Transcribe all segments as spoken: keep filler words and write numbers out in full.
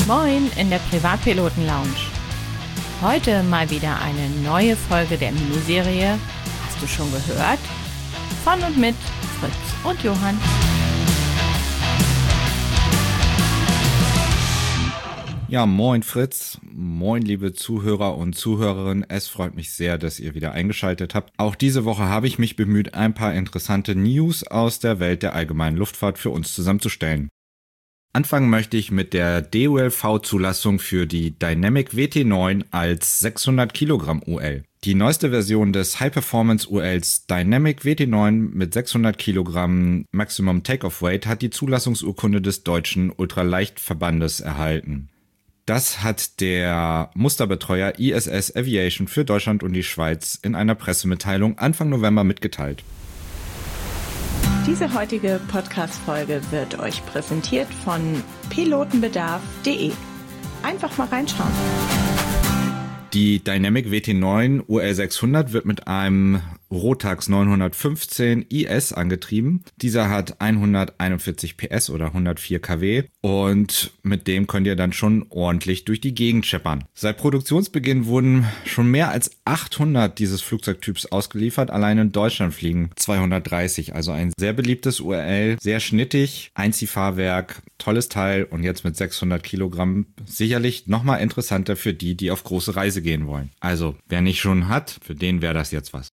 Moin in der Privatpiloten-Lounge. Heute mal wieder eine neue Folge der Miniserie Hast du schon gehört? Von und mit Fritz und Johann. Ja, moin Fritz, moin liebe Zuhörer und Zuhörerinnen, es freut mich sehr, dass ihr wieder eingeschaltet habt. Auch diese Woche habe ich mich bemüht, ein paar interessante News aus der Welt der allgemeinen Luftfahrt für uns zusammenzustellen. Anfangen möchte ich mit der D U L V-Zulassung für die Dynamic W T neun als sechshundert Kilogramm U L. Die neueste Version des High-Performance-U Ls Dynamic W T neun mit sechshundert Kilogramm Maximum Takeoff Weight hat die Zulassungsurkunde des Deutschen Ultraleichtverbandes erhalten. Das hat der Musterbetreuer I S S Aviation für Deutschland und die Schweiz in einer Pressemitteilung Anfang November mitgeteilt. Diese heutige Podcast-Folge wird euch präsentiert von pilotenbedarf punkt de. Einfach mal reinschauen. Die Dynamic W T neun U L sechshundert wird mit einem Rotax neunhundertfünfzehn I S angetrieben. Dieser hat hunderteinundvierzig P S oder hundertvier Kilowatt und mit dem könnt ihr dann schon ordentlich durch die Gegend scheppern. Seit Produktionsbeginn wurden schon mehr als achthundert dieses Flugzeugtyps ausgeliefert. Allein in Deutschland fliegen zweihundertdreißig, also ein sehr beliebtes U L, sehr schnittig, Einziehfahrwerk, tolles Teil und jetzt mit sechshundert Kilogramm sicherlich nochmal interessanter für die, die auf große Reise gehen wollen. Also, wer nicht schon hat, für den wäre das jetzt was.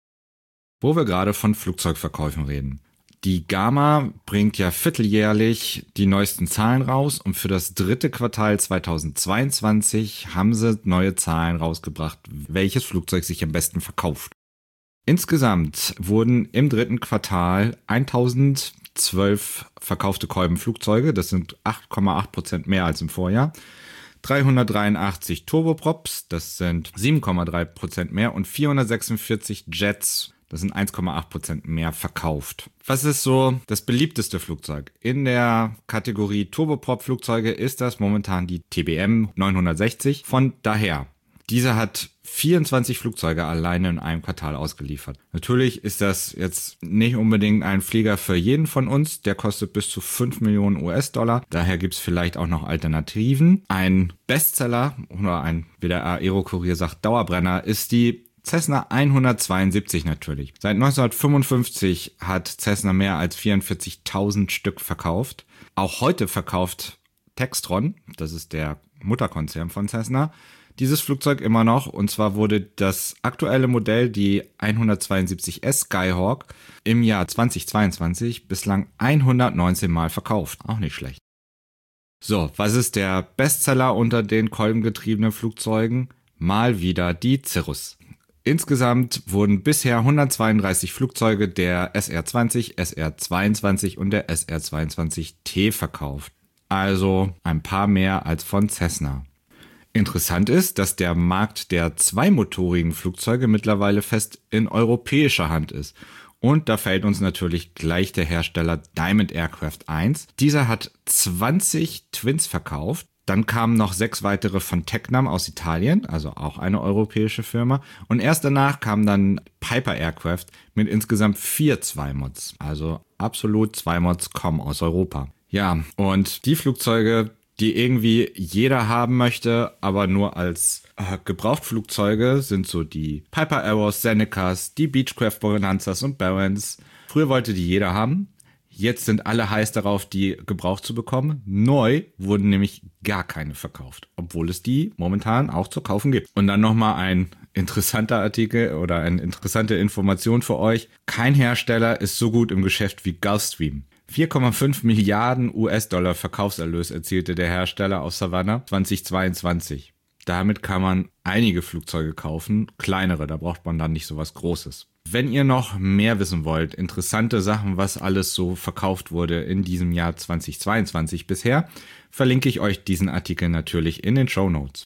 Wo wir gerade von Flugzeugverkäufen reden. Die Gama bringt ja vierteljährlich die neuesten Zahlen raus und für das dritte Quartal zweitausendzweiundzwanzig haben sie neue Zahlen rausgebracht, welches Flugzeug sich am besten verkauft. Insgesamt wurden im dritten Quartal tausendzwölf verkaufte Kolbenflugzeuge, das sind acht Komma acht Prozent mehr als im Vorjahr. dreihundertdreiundachtzig Turboprops, das sind sieben Komma drei Prozent mehr und vierhundertsechsundvierzig Jets, das sind eins Komma acht Prozent mehr verkauft. Was ist so das beliebteste Flugzeug? In der Kategorie Turboprop-Flugzeuge ist das momentan die T B M neunhundertsechzig von Daher. Diese hat vierundzwanzig Flugzeuge alleine in einem Quartal ausgeliefert. Natürlich ist das jetzt nicht unbedingt ein Flieger für jeden von uns. Der kostet bis zu fünf Millionen U S-Dollar. Daher gibt es vielleicht auch noch Alternativen. Ein Bestseller oder ein, wie der Aero-Kurier sagt, Dauerbrenner ist die Cessna hundertzweiundsiebzig natürlich. Seit neunzehnhundertfünfundfünfzig hat Cessna mehr als vierundvierzigtausend Stück verkauft. Auch heute verkauft Textron, das ist der Mutterkonzern von Cessna, dieses Flugzeug immer noch. Und zwar wurde das aktuelle Modell, die hundertzweiundsiebzig S Skyhawk, im Jahr zweitausendzweiundzwanzig bislang hundertneunzehn Mal verkauft. Auch nicht schlecht. So, was ist der Bestseller unter den kolbengetriebenen Flugzeugen? Mal wieder die Cirrus. Insgesamt wurden bisher hundertzweiunddreißig Flugzeuge der S R zwanzig, S R zweiundzwanzig und der S R zweiundzwanzig T verkauft. Also ein paar mehr als von Cessna. Interessant ist, dass der Markt der zweimotorigen Flugzeuge mittlerweile fest in europäischer Hand ist. Und da fällt uns natürlich gleich der Hersteller Diamond Aircraft ein. Dieser hat zwanzig Twins verkauft. Dann kamen noch sechs weitere von Tecnam aus Italien, also auch eine europäische Firma. Und erst danach kam dann Piper Aircraft mit insgesamt vier Zweimods. Also absolut Zweimods kommen aus Europa. Ja, und die Flugzeuge, die irgendwie jeder haben möchte, aber nur als äh, Gebrauchtflugzeuge, sind so die Piper Arrows, Senecas, die Beechcraft Bonanzas und Barons. Früher wollte die jeder haben. Jetzt sind alle heiß darauf, die gebraucht zu bekommen. Neu wurden nämlich gar keine verkauft, obwohl es die momentan auch zu kaufen gibt. Und dann nochmal ein interessanter Artikel oder eine interessante Information für euch. Kein Hersteller ist so gut im Geschäft wie Gulfstream. vier Komma fünf Milliarden U S-Dollar Verkaufserlös erzielte der Hersteller aus Savannah zweitausendzweiundzwanzig. Damit kann man einige Flugzeuge kaufen, kleinere, da braucht man dann nicht so was Großes. Wenn ihr noch mehr wissen wollt, interessante Sachen, was alles so verkauft wurde in diesem Jahr zweitausendzweiundzwanzig bisher, verlinke ich euch diesen Artikel natürlich in den Shownotes.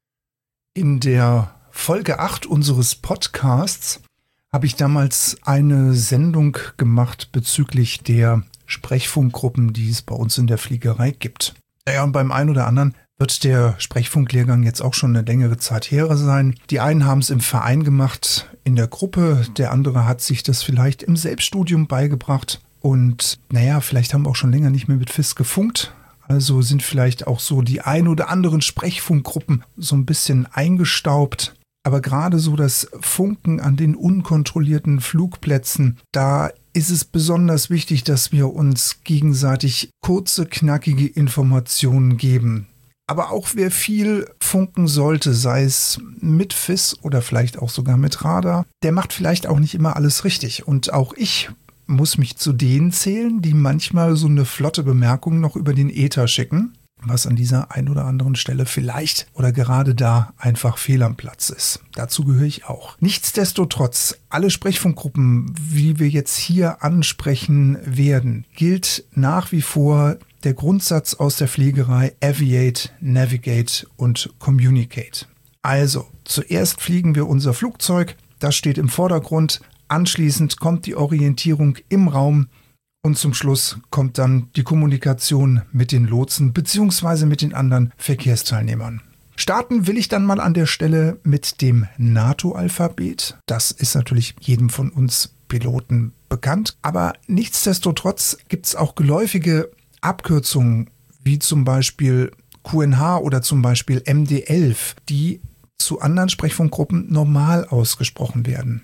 In der Folge acht unseres Podcasts habe ich damals eine Sendung gemacht bezüglich der Sprechfunkgruppen, die es bei uns in der Fliegerei gibt. Naja, und beim einen oder anderen wird der Sprechfunklehrgang jetzt auch schon eine längere Zeit her sein. Die einen haben es im Verein gemacht, in der Gruppe, der andere hat sich das vielleicht im Selbststudium beigebracht. Und naja, vielleicht haben wir auch schon länger nicht mehr mit F I S gefunkt. Also sind vielleicht auch so die ein oder anderen Sprechfunkgruppen so ein bisschen eingestaubt. Aber gerade so das Funken an den unkontrollierten Flugplätzen, da ist es besonders wichtig, dass wir uns gegenseitig kurze, knackige Informationen geben. Aber auch wer viel funken sollte, sei es mit F I S oder vielleicht auch sogar mit Radar, der macht vielleicht auch nicht immer alles richtig. Und auch ich muss mich zu denen zählen, die manchmal so eine flotte Bemerkung noch über den Äther schicken, was an dieser ein oder anderen Stelle vielleicht oder gerade da einfach fehl am Platz ist. Dazu gehöre ich auch. Nichtsdestotrotz, alle Sprechfunkgruppen, wie wir jetzt hier ansprechen werden, gilt nach wie vor der Grundsatz aus der Fliegerei Aviate, Navigate und Communicate. Also, zuerst fliegen wir unser Flugzeug, das steht im Vordergrund, anschließend kommt die Orientierung im Raum und zum Schluss kommt dann die Kommunikation mit den Lotsen bzw. mit den anderen Verkehrsteilnehmern. Starten will ich dann mal an der Stelle mit dem NATO-Alphabet. Das ist natürlich jedem von uns Piloten bekannt, aber nichtsdestotrotz gibt es auch geläufige Abkürzungen wie zum Beispiel Q N H oder zum Beispiel M D elf, die zu anderen Sprechfunkgruppen normal ausgesprochen werden.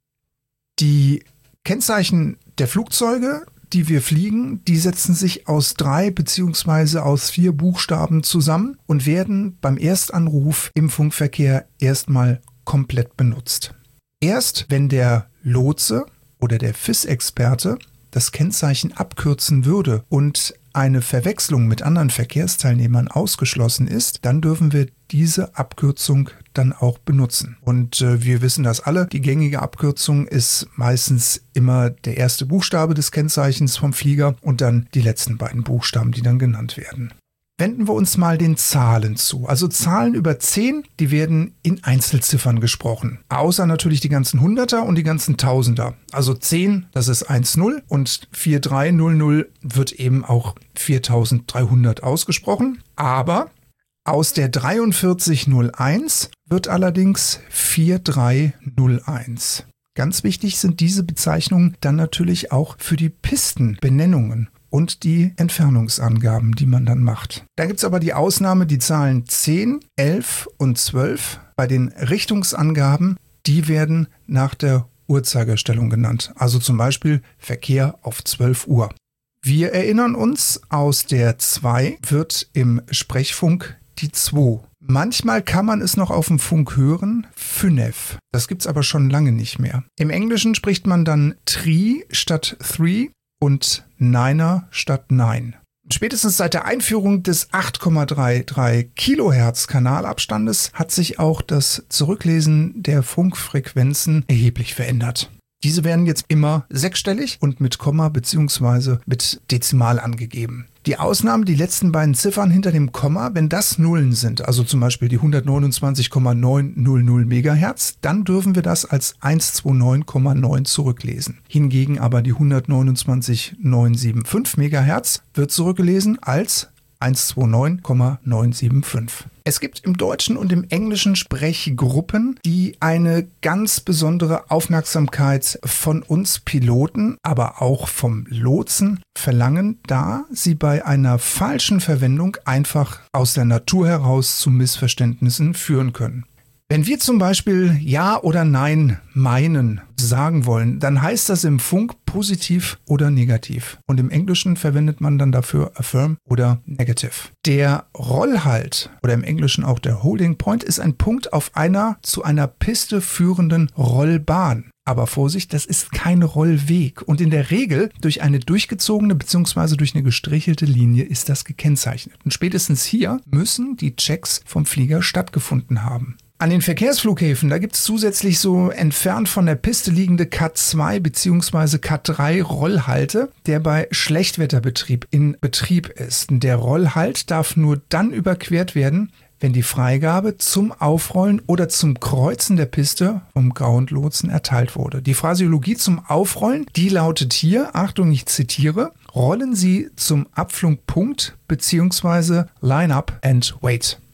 Die Kennzeichen der Flugzeuge, die wir fliegen, die setzen sich aus drei beziehungsweise aus vier Buchstaben zusammen und werden beim Erstanruf im Funkverkehr erstmal komplett benutzt. Erst wenn der Lotse oder der F I S-Experte das Kennzeichen abkürzen würde und eine Verwechslung mit anderen Verkehrsteilnehmern ausgeschlossen ist, dann dürfen wir diese Abkürzung dann auch benutzen. Und äh, wir wissen das alle, die gängige Abkürzung ist meistens immer der erste Buchstabe des Kennzeichens vom Flieger und dann die letzten beiden Buchstaben, die dann genannt werden. Wenden wir uns mal den Zahlen zu. Also Zahlen über zehn, die werden in Einzelziffern gesprochen. Außer natürlich die ganzen Hunderter und die ganzen Tausender. Also zehn, das ist eins null und vier drei null null wird eben auch viertausenddreihundert ausgesprochen. Aber aus der dreiundvierzig null eins wird allerdings vier drei null eins. Ganz wichtig sind diese Bezeichnungen dann natürlich auch für die Pistenbenennungen und die Entfernungsangaben, die man dann macht. Da gibt es aber die Ausnahme, die Zahlen zehn, elf und zwölf. Bei den Richtungsangaben, die werden nach der Uhrzeigerstellung genannt. Also zum Beispiel Verkehr auf zwölf Uhr. Wir erinnern uns, aus der zwei wird im Sprechfunk die zwei. Manchmal kann man es noch auf dem Funk hören, fünf. Das gibt's aber schon lange nicht mehr. Im Englischen spricht man dann Three statt Three und Niner statt Nine. Spätestens seit der Einführung des acht Komma dreiunddreißig Kilohertz Kanalabstandes hat sich auch das Zurücklesen der Funkfrequenzen erheblich verändert. Diese werden jetzt immer sechsstellig und mit Komma bzw. mit Dezimal angegeben. Die Ausnahmen, die letzten beiden Ziffern hinter dem Komma, wenn das Nullen sind, also zum Beispiel die hundertneunundzwanzig Komma neunhundert Megahertz, dann dürfen wir das als hundertneunundneunzig Komma neun zurücklesen. Hingegen aber die hundertneunundzwanzig Komma neunhunderfünfundsiebzig Megahertz wird zurückgelesen als hundertneunundneunzig Komma neunhunderfünfundsiebzig. Es gibt im Deutschen und im Englischen Sprechgruppen, die eine ganz besondere Aufmerksamkeit von uns Piloten, aber auch vom Lotsen verlangen, da sie bei einer falschen Verwendung einfach aus der Natur heraus zu Missverständnissen führen können. Wenn wir zum Beispiel Ja oder Nein meinen, sagen wollen, dann heißt das im Funk positiv oder negativ. Und im Englischen verwendet man dann dafür affirm oder negative. Der Rollhalt oder im Englischen auch der Holding Point ist ein Punkt auf einer zu einer Piste führenden Rollbahn. Aber Vorsicht, das ist kein Rollweg. Und in der Regel durch eine durchgezogene bzw. durch eine gestrichelte Linie ist das gekennzeichnet. Und spätestens hier müssen die Checks vom Flieger stattgefunden haben. An den Verkehrsflughäfen, da gibt es zusätzlich so entfernt von der Piste liegende Cat zwei bzw. Cat drei Rollhalte, der bei Schlechtwetterbetrieb in Betrieb ist. Der Rollhalt darf nur dann überquert werden, wenn die Freigabe zum Aufrollen oder zum Kreuzen der Piste vom Groundlotsen erteilt wurde. Die Phraseologie zum Aufrollen, die lautet hier, Achtung, ich zitiere, rollen Sie zum Abflugpunkt bzw. line up and wait.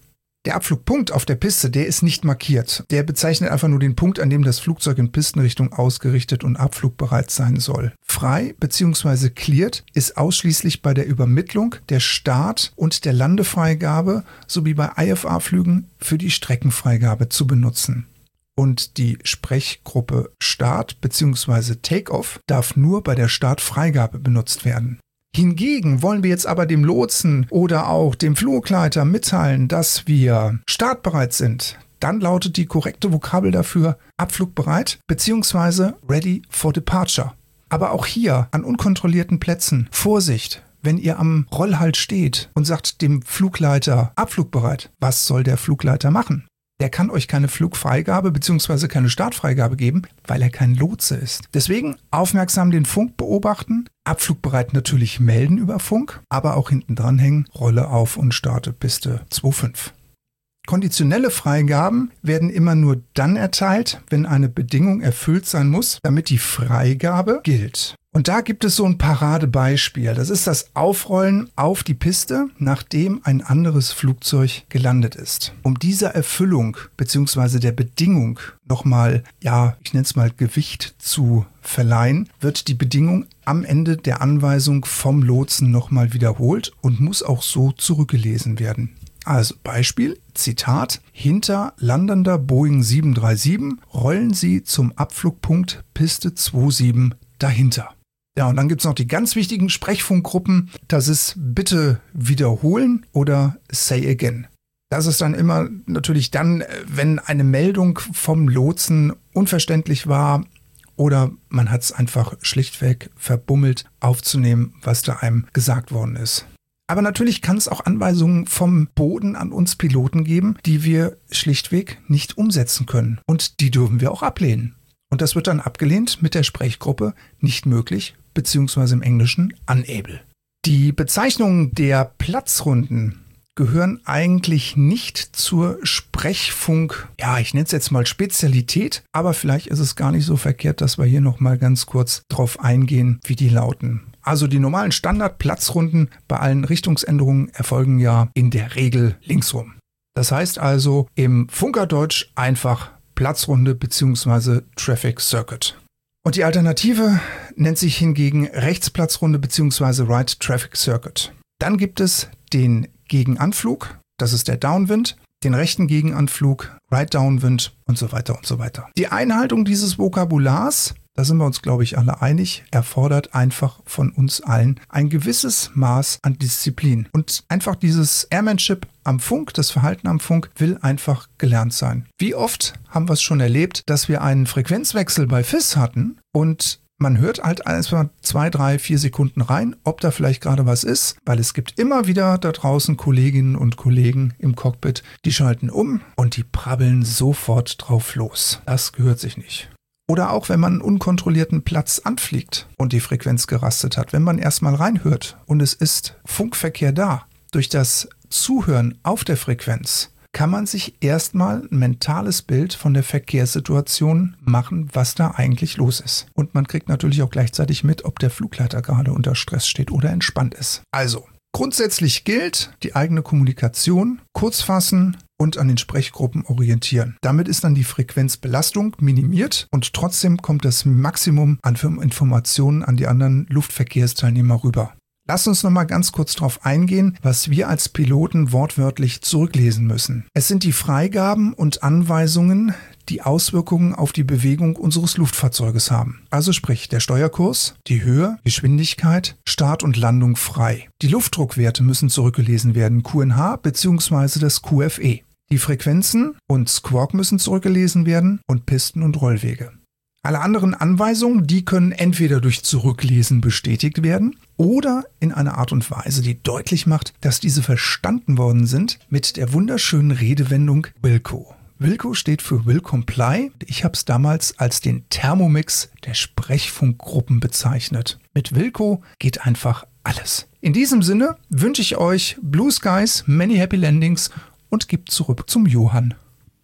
Der Abflugpunkt auf der Piste, der ist nicht markiert. Der bezeichnet einfach nur den Punkt, an dem das Flugzeug in Pistenrichtung ausgerichtet und abflugbereit sein soll. Frei bzw. cleared ist ausschließlich bei der Übermittlung, der Start- und der Landefreigabe sowie bei I F A-Flügen für die Streckenfreigabe zu benutzen. Und die Sprechgruppe Start bzw. Takeoff darf nur bei der Startfreigabe benutzt werden. Hingegen wollen wir jetzt aber dem Lotsen oder auch dem Flugleiter mitteilen, dass wir startbereit sind. Dann lautet die korrekte Vokabel dafür abflugbereit bzw. ready for departure. Aber auch hier an unkontrollierten Plätzen Vorsicht, wenn ihr am Rollhalt steht und sagt dem Flugleiter abflugbereit, was soll der Flugleiter machen? Der kann euch keine Flugfreigabe bzw. keine Startfreigabe geben, weil er kein Lotse ist. Deswegen aufmerksam den Funk beobachten, abflugbereit natürlich melden über Funk, aber auch hinten dranhängen, Rolle auf und starte Piste zwei Komma fünf. Konditionelle Freigaben werden immer nur dann erteilt, wenn eine Bedingung erfüllt sein muss, damit die Freigabe gilt. Und da gibt es so ein Paradebeispiel. Das ist das Aufrollen auf die Piste, nachdem ein anderes Flugzeug gelandet ist. Um dieser Erfüllung bzw. der Bedingung nochmal, ja, ich nenne es mal Gewicht zu verleihen, wird die Bedingung am Ende der Anweisung vom Lotsen nochmal wiederholt und muss auch so zurückgelesen werden. Also Beispiel, Zitat, hinter landender Boeing sieben drei sieben rollen Sie zum Abflugpunkt Piste zwei Komma sieben dahinter. Ja, und dann gibt es noch die ganz wichtigen Sprechfunkgruppen. Das ist bitte wiederholen oder say again. Das ist dann immer natürlich dann, wenn eine Meldung vom Lotsen unverständlich war oder man hat es einfach schlichtweg verbummelt aufzunehmen, was da einem gesagt worden ist. Aber natürlich kann es auch Anweisungen vom Boden an uns Piloten geben, die wir schlichtweg nicht umsetzen können. Und die dürfen wir auch ablehnen. Und das wird dann abgelehnt mit der Sprechgruppe nicht möglich, beziehungsweise im Englischen unable. Die Bezeichnungen der Platzrunden gehören eigentlich nicht zur Sprechfunk, ja, ich nenne es jetzt mal Spezialität, aber vielleicht ist es gar nicht so verkehrt, dass wir hier nochmal ganz kurz drauf eingehen, wie die lauten. Also die normalen Standardplatzrunden bei allen Richtungsänderungen erfolgen ja in der Regel linksrum. Das heißt also im Funkerdeutsch einfach Platzrunde bzw. Traffic Circuit. Und die Alternative nennt sich hingegen Rechtsplatzrunde bzw. Right Traffic Circuit. Dann gibt es den Gegenanflug, das ist der Downwind, den rechten Gegenanflug, Right Downwind und so weiter und so weiter. Die Einhaltung dieses Vokabulars, da sind wir uns, glaube ich, alle einig, erfordert einfach von uns allen ein gewisses Maß an Disziplin. Und einfach dieses Airmanship am Funk, das Verhalten am Funk, will einfach gelernt sein. Wie oft haben wir es schon erlebt, dass wir einen Frequenzwechsel bei F I S hatten und man hört halt erstmal zwei, drei, vier Sekunden rein, ob da vielleicht gerade was ist, weil es gibt immer wieder da draußen Kolleginnen und Kollegen im Cockpit, die schalten um und die prabbeln sofort drauf los. Das gehört sich nicht. Oder auch, wenn man einen unkontrollierten Platz anfliegt und die Frequenz gerastet hat, wenn man erstmal reinhört und es ist Funkverkehr da. Durch das Zuhören auf der Frequenz kann man sich erstmal ein mentales Bild von der Verkehrssituation machen, was da eigentlich los ist. Und man kriegt natürlich auch gleichzeitig mit, ob der Flugleiter gerade unter Stress steht oder entspannt ist. Also, grundsätzlich gilt, die eigene Kommunikation kurz fassen und an den Sprechgruppen orientieren. Damit ist dann die Frequenzbelastung minimiert und trotzdem kommt das Maximum an Informationen an die anderen Luftverkehrsteilnehmer rüber. Lasst uns noch mal ganz kurz darauf eingehen, was wir als Piloten wortwörtlich zurücklesen müssen. Es sind die Freigaben und Anweisungen, die Auswirkungen auf die Bewegung unseres Luftfahrzeuges haben. Also sprich, der Steuerkurs, die Höhe, Geschwindigkeit, Start und Landung frei. Die Luftdruckwerte müssen zurückgelesen werden, Q N H bzw. das Q F E. Die Frequenzen und Squawk müssen zurückgelesen werden und Pisten- und Rollwege. Alle anderen Anweisungen, die können entweder durch Zurücklesen bestätigt werden oder in einer Art und Weise, die deutlich macht, dass diese verstanden worden sind, mit der wunderschönen Redewendung Wilco. Wilco steht für Will Comply. Ich habe es damals als den Thermomix der Sprechfunkgruppen bezeichnet. Mit Wilco geht einfach alles. In diesem Sinne wünsche ich euch Blue Skies, many happy landings und gebe zurück zum Johann.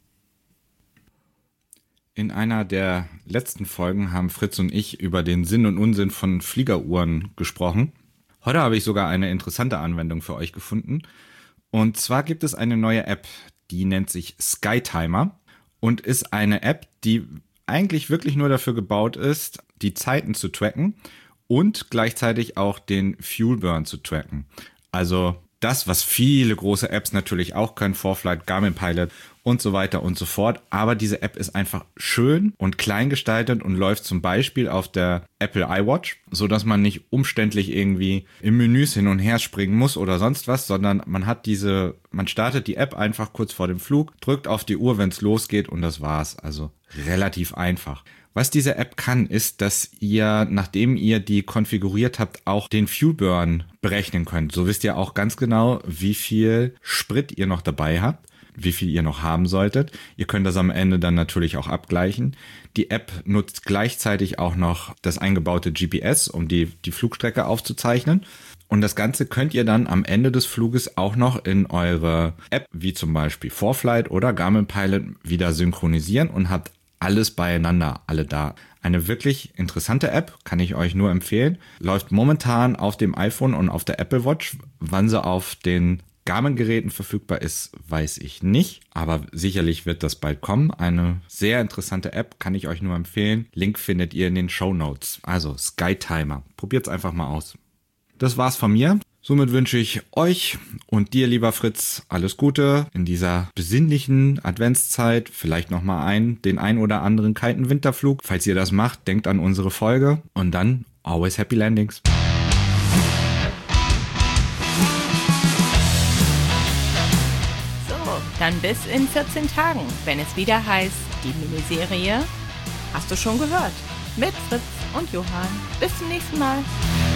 In einer der letzten Folgen haben Fritz und ich über den Sinn und Unsinn von Fliegeruhren gesprochen. Heute habe ich sogar eine interessante Anwendung für euch gefunden. Und zwar gibt es eine neue App, Die nennt sich Skytimer und ist eine App, die eigentlich wirklich nur dafür gebaut ist, die Zeiten zu tracken und gleichzeitig auch den Fuel Burn zu tracken. Also das, was viele große Apps natürlich auch können, ForeFlight, Garmin Pilot und so weiter und so fort. Aber diese App ist einfach schön und klein gestaltet und läuft zum Beispiel auf der Apple iWatch, so dass man nicht umständlich irgendwie im Menüs hin und her springen muss oder sonst was, sondern man hat diese, man startet die App einfach kurz vor dem Flug, drückt auf die Uhr, wenn es losgeht und das war's. Also relativ einfach. Was diese App kann, ist, dass ihr, nachdem ihr die konfiguriert habt, auch den Fuel Burn berechnen könnt. So wisst ihr auch ganz genau, wie viel Sprit ihr noch dabei habt, wie viel ihr noch haben solltet. Ihr könnt das am Ende dann natürlich auch abgleichen. Die App nutzt gleichzeitig auch noch das eingebaute G P S, um die, die Flugstrecke aufzuzeichnen. Und das Ganze könnt ihr dann am Ende des Fluges auch noch in eure App, wie zum Beispiel ForeFlight oder Garmin Pilot, wieder synchronisieren und habt alles beieinander, alle da. Eine wirklich interessante App, kann ich euch nur empfehlen. Läuft momentan auf dem iPhone und auf der Apple Watch. Wann sie auf den Garmin-Geräten verfügbar ist, weiß ich nicht. Aber sicherlich wird das bald kommen. Eine sehr interessante App, kann ich euch nur empfehlen. Link findet ihr in den Shownotes. Also Skytimer. Probiert's einfach mal aus. Das war's von mir. Somit wünsche ich euch und dir, lieber Fritz, alles Gute in dieser besinnlichen Adventszeit. Vielleicht nochmal ein, den ein oder anderen kalten Winterflug. Falls ihr das macht, denkt an unsere Folge und dann always happy landings. So, dann bis in vierzehn Tagen, wenn es wieder heißt, die Miniserie Hast du schon gehört? Mit Fritz und Johann. Bis zum nächsten Mal.